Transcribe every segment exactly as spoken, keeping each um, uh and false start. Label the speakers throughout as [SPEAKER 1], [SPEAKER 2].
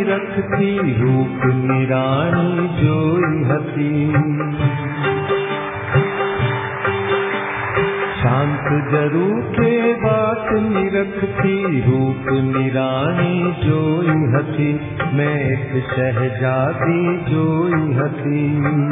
[SPEAKER 1] रखती रूप निरानी जोई हती। शांत जरू के बात निरखती रूप निरानी जोई हती। मैं एक शहजादी जोई हती।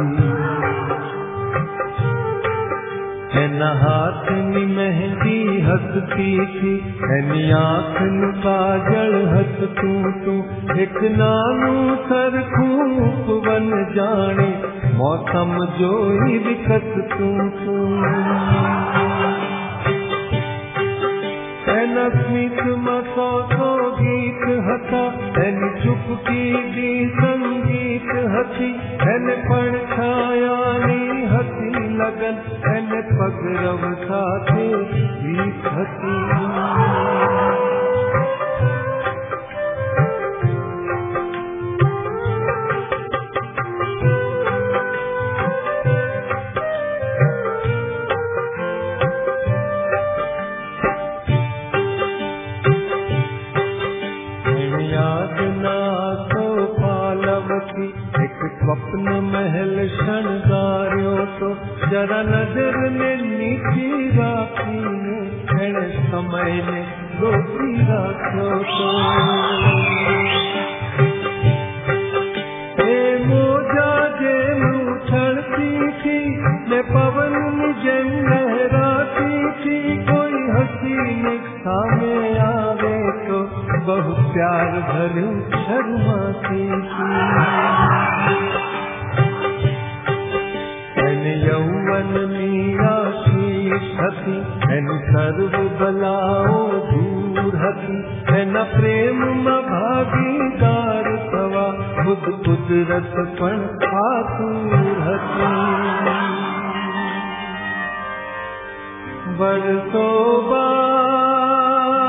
[SPEAKER 1] एन हाथ नी मेहंदी हसती थी, एन आँख नु काजल हस तू तू। एक नानू सरखूप वन जाने मौसम जोई विकस तू तू। एन स्मित मसो तो गीत हता, एन चुपकी दी संगीत हती। एन पण छायानी हसी लगन, एन पगरव साथे गीत हती। स्वप्न महल शणगार्यो तो जरा नजर ने नीची राखी ने, एने समय ने रोकी राख्यो तो। ए मोजा जे उछलती थी, मैं पवन जेम लहराती थी। कोई हसीन सामे आवे तो बहुत प्यार भरू शर्माती थी। यौवन मीरा शीश हती, एन सर्व बलाओ दूर हती। एन प्रेम म भागीदार सवा, खुद कुदरत पण आतुर हती। बरसो बाद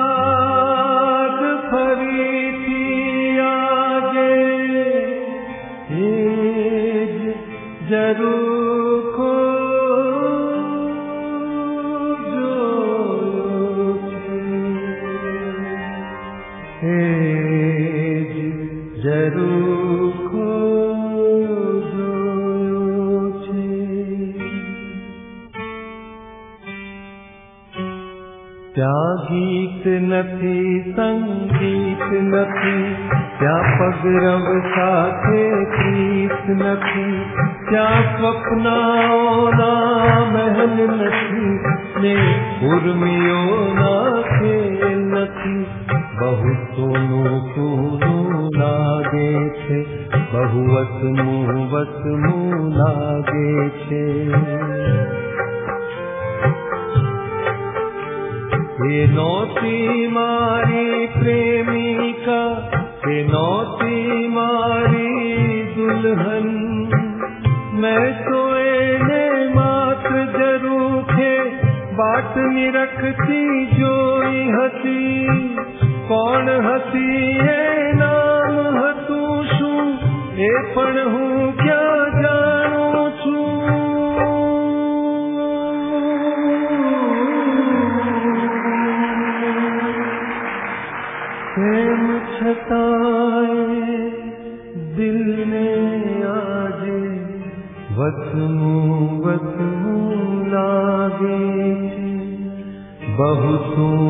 [SPEAKER 1] फरी थी आगे, हेज जरूर क्या गीत नथी संगीत नथी, क्या पगरव साथे प्रीत नथी। क्या स्वप्नाओं ना महल नथी, ने उर्मियो ना खेल नथी। बहु सोनू सोनू लागे छे, बहु वसमू वसमू लागे छे। हे नौती मारी प्रेमिका, हे नौती मारी दुल्हन। मैं तो एने मात्र जरू थे बाट निरखती जोई हती। कौन हती ए नाम हतू शू, ए पण हूँ क्या जानो छू। प्रेम छताए दिल ने आजे, वसमू वसमू लागे। बहु